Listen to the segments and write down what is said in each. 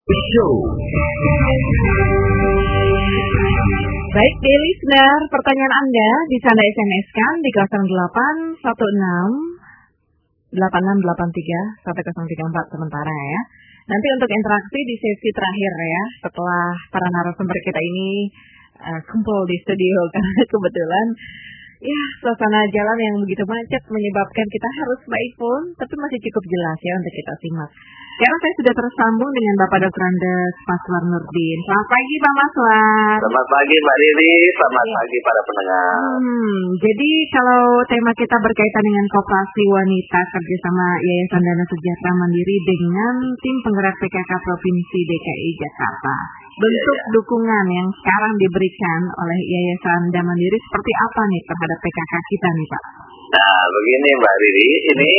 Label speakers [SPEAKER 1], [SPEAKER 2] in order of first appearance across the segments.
[SPEAKER 1] Show.
[SPEAKER 2] Baik, dear listener, pertanyaan Anda bisa Anda SMS-kan di 0816 8683 1034 sementara ya. Nanti untuk interaksi di sesi terakhir ya, setelah para narasumber kita ini kumpul di studio karena kebetulan ya suasana jalan yang begitu macet menyebabkan kita harus by phone, tapi masih cukup jelas ya untuk kita simak. Sekarang saya sudah tersambung dengan Bapak Dr. Andes Maswar Nurdin. Selamat pagi Pak Maswar.
[SPEAKER 3] Selamat pagi Mbak Riri, selamat pagi para pendengar.
[SPEAKER 2] Jadi kalau tema kita berkaitan dengan Koperasi Wanita kerjasama Yayasan Dana Sejahtera Mandiri dengan tim penggerak PKK Provinsi DKI Jakarta. Bentuk dukungan yang sekarang diberikan oleh Yayasan Dana Mandiri seperti apa nih terhadap PKK kita nih Pak?
[SPEAKER 3] Nah begini Mbak Riri, ini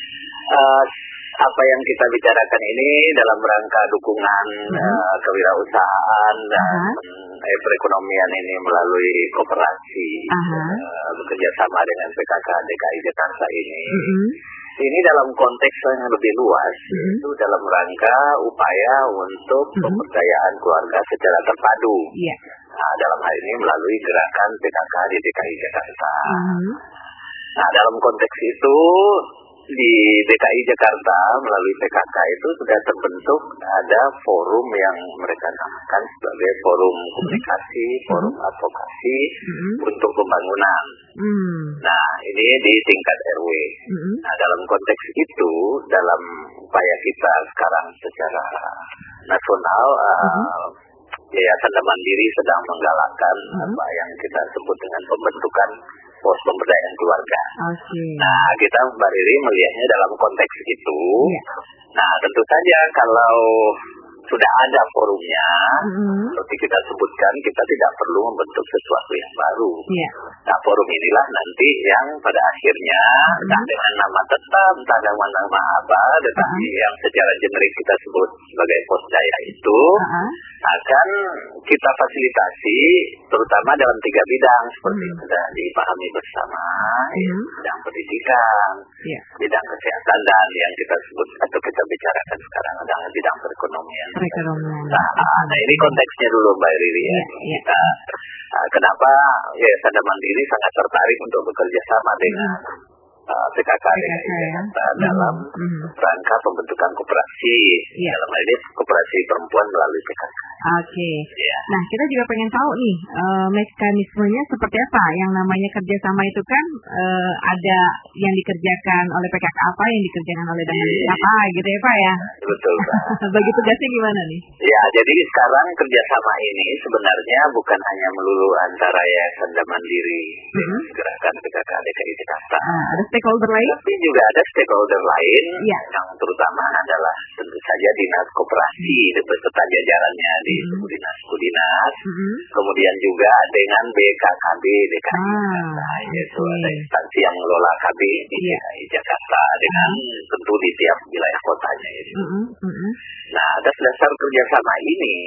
[SPEAKER 3] apa yang kita bicarakan ini dalam rangka dukungan kewirausahaan dan perekonomian ini melalui koperasi bekerja sama dengan PKK DKI Jakarta ini. Ini dalam konteks yang lebih luas, itu dalam rangka upaya untuk pemberdayaan keluarga secara terpadu. Nah, dalam hal ini melalui gerakan PKK di DKI Jakarta. Nah, dalam konteks itu di DKI Jakarta melalui PKK itu sudah terbentuk ada forum yang mereka namakan sebagai forum komunikasi, forum advokasi untuk pembangunan. Nah ini di tingkat RW. Nah dalam konteks itu, dalam upaya kita sekarang secara nasional, Yayasan Dana Mandiri sedang menggalakkan apa yang kita sebut dengan pembentukan pos pemberdayaan keluarga. Nah, kita Mbak Riri melihatnya dalam konteks itu. Nah, tentu saja kalau sudah ada forumnya, seperti kita sebutkan, kita tidak perlu membentuk sesuatu yang baru. Nah, forum inilah nanti yang pada akhirnya, entah dengan nama tetap, entah dengan nama apa, tetapi yang secara generik kita sebut sebagai Posdaya itu, akan kita fasilitasi, terutama dalam 3 bidang, seperti yang sudah dipahami bersama, bidang pendidikan, bidang kesehatan, dan yang kita sebut atau kita bicarakan sekarang adalah bidang perekonomian. Nah, ini konteksnya dulu Mbak Riri ya. Kenapa Yayasan Dana Mandiri sangat tertarik untuk bekerja sama dengan PKK Jakarta dalam rangka pembentukan koperasi, dalam hal ini koperasi perempuan melalui PKK.
[SPEAKER 2] Nah kita juga pengen tahu nih mekanismenya seperti apa. Yang namanya kerjasama itu kan ada yang dikerjakan oleh PKK apa, yang dikerjakan oleh Dana apa gitu ya Pak ya.
[SPEAKER 3] Betul Pak.
[SPEAKER 2] Bagi tugasnya gimana nih?
[SPEAKER 3] Ya, jadi sekarang kerjasama ini sebenarnya bukan hanya melulu antara Yayasan Dana Mandiri dengan gerakan PKK DKI Jakarta.
[SPEAKER 2] Ada stakeholder lain?
[SPEAKER 3] Tapi juga ada stakeholder lain yang terutama adalah tentu saja Dinas Koperasi beserta jajarannya di suku dinas, kemudian juga dengan BKKB DKI Jakarta, yaitu ada instansi yang mengelola KB di DKI Jakarta dengan tentu di tiap wilayah kotanya itu. Nah, atas dasar kerjasama ini,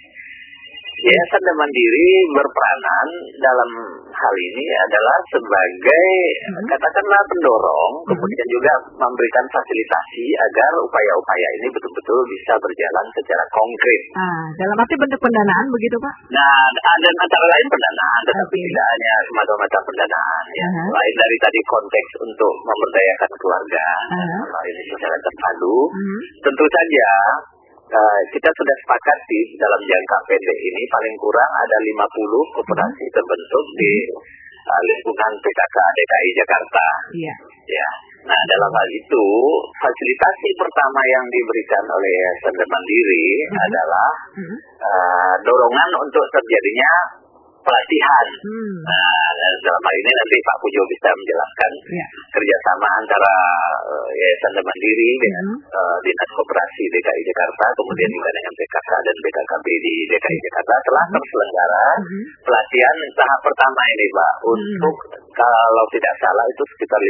[SPEAKER 3] Yayasan Dana Mandiri berperanan dalam hal ini adalah sebagai katakanlah pendorong, kemudian juga memberikan fasilitasi agar upaya-upaya ini betul-betul bisa berjalan secara konkret.
[SPEAKER 2] Dalam arti bentuk pendanaan begitu Pak?
[SPEAKER 3] Nah, ada antara lain pendanaan, tetapi tidak hanya semata-mata pendanaan. Selain dari tadi konteks untuk memberdayakan keluarga, ini secara terpadu, tentu saja kita sudah sepakat dalam jangka pendek ini paling kurang ada 50 koperasi terbentuk di lingkungan PKK DKI Jakarta. Nah, dalam hal itu fasilitasi pertama yang diberikan oleh Yayasan Dana Mandiri adalah dorongan untuk terjadinya pelatihan. Nah, dalam hal ini nanti Pak Pujo bisa menjelaskan kerjasama antara Yayasan Dana Mandiri dengan Dinas Koperasi DKI Jakarta, kemudian juga dengan PKK dan BKKB di DKI Jakarta telah terselenggara pelatihan tahap pertama ini Pak, untuk kalau tidak salah itu sekitar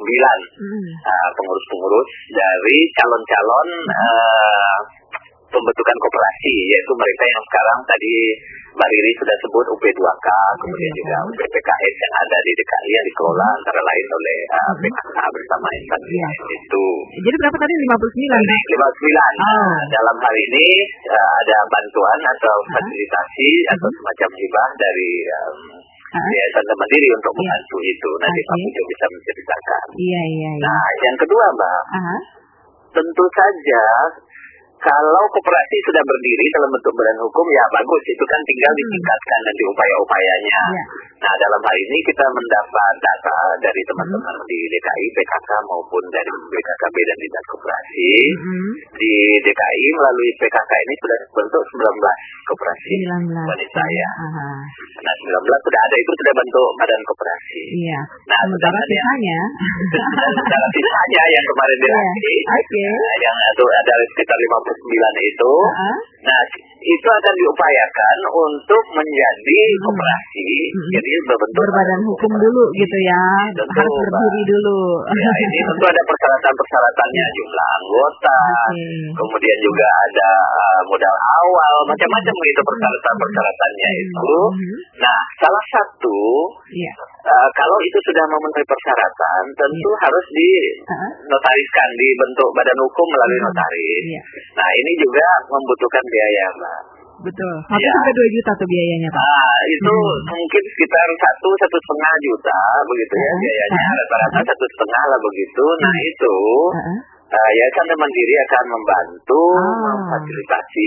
[SPEAKER 3] 59 pengurus-pengurus dari calon-calon pembentukan koperasi, yaitu mereka yang sekarang tadi Mbak Riri sudah sebut UP2K, kemudian juga UPPKS yang ada di DKI yang dikelola antara lain oleh PKK bersama instansi itu.
[SPEAKER 2] Jadi berapa tadi? 59?
[SPEAKER 3] 59. Dalam hal ini ada bantuan atau fasilitasi atau semacam hibah dari Yayasan Mandiri untuk membantu itu. Nanti Pak Pujo bisa menceritakan.
[SPEAKER 2] Iya.
[SPEAKER 3] Nah, yang kedua Mbak, tentu saja kalau koperasi sudah berdiri dalam bentuk badan hukum, ya bagus, itu kan tinggal ditingkatkan dan upaya-upayanya. Nah, dalam hal ini kita mendapat data dari teman-teman di DKI, PKK maupun dari BKKB dan Dinas Koperasi. Di DKI melalui PKK ini sudah bentuk 19 koperasi wanita ya. Nah, 19 sudah ada, itu sudah bentuk badan koperasi. Nah,
[SPEAKER 2] sementara sisanya
[SPEAKER 3] yang kemarin dilatih, yang ada sekitar 59 itu, nah itu akan diupayakan untuk menjadi koperasi, jadi
[SPEAKER 2] berbadan hukum dulu gitu ya, harus berdiri dulu.
[SPEAKER 3] Ya, ini tentu ada persyaratan-persyaratannya, jumlah anggota, kemudian juga ada modal awal, macam-macam gitu persyaratan-persyaratannya itu. Nah, salah satu kalau itu sudah memenuhi persyaratan, tentu harus dinotariskan, dibentuk badan hukum melalui notaris. Nah, ini juga membutuhkan biaya, Mbak.
[SPEAKER 2] Betul. 1-2 juta tuh biayanya, Pak.
[SPEAKER 3] Itu mungkin sekitar 1-1,5 juta begitu ya biayanya, rata-rata 1,5 lah begitu. Nah, itu Yayasan Mandiri akan membantu memfasilitasi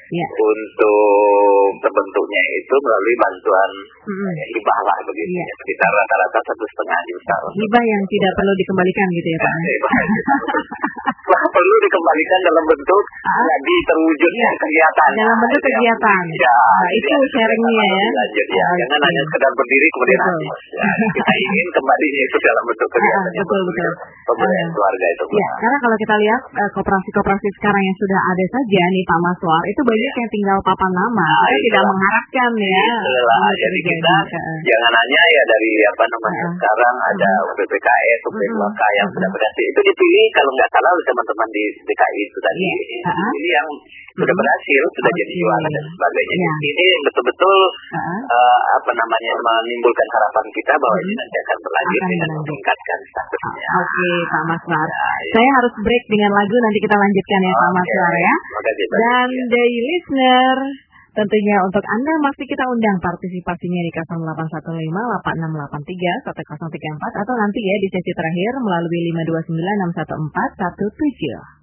[SPEAKER 3] untuk terbentuknya itu melalui bantuan hibah lah begitu. Sekitar rata-rata 1,5 juta.
[SPEAKER 2] Hibah yang tidak perlu dikembalikan gitu ya, Pak?
[SPEAKER 3] Perlu dikembalikan dalam bentuk jadi terwujudnya kegiatan.
[SPEAKER 2] Dalam bentuk kegiatan. Nah, itu sharingnya ya.
[SPEAKER 3] Lanjut ya. Jangan hanya sekedar berdiri kemudian habis. Kita ingin kembalinya itu dalam bentuk kegiatan.
[SPEAKER 2] Betul.
[SPEAKER 3] Pemberdayaan keluarga itu.
[SPEAKER 2] Karena kalau kita lihat koperasi-koperasi sekarang yang sudah ada saja nih Pak Maswar, itu banyak yang tinggal papan nama. Kita tidak mengharapkan ya.
[SPEAKER 3] Jadi kita jangan hanya ya dari sekarang ada UPPKS, UP2K yang sudah berhasil. Itu dipilih kalau nggak salah oleh teman-teman di DKI itu tadi. Ini yang sudah berhasil, sudah jadi juara dan sebagainya. Ini betul-betul menimbulkan harapan kita bahwa ini nanti akan berlanjut dengan meningkatkan statusnya.
[SPEAKER 2] Pak Maswar. Saya harus break dengan lagu, nanti kita lanjutkan ya Pak Maswar ya. Dan dari listener, tentunya untuk Anda masih kita undang partisipasinya di 081586831034 atau nanti ya di sesi terakhir melalui 529614117.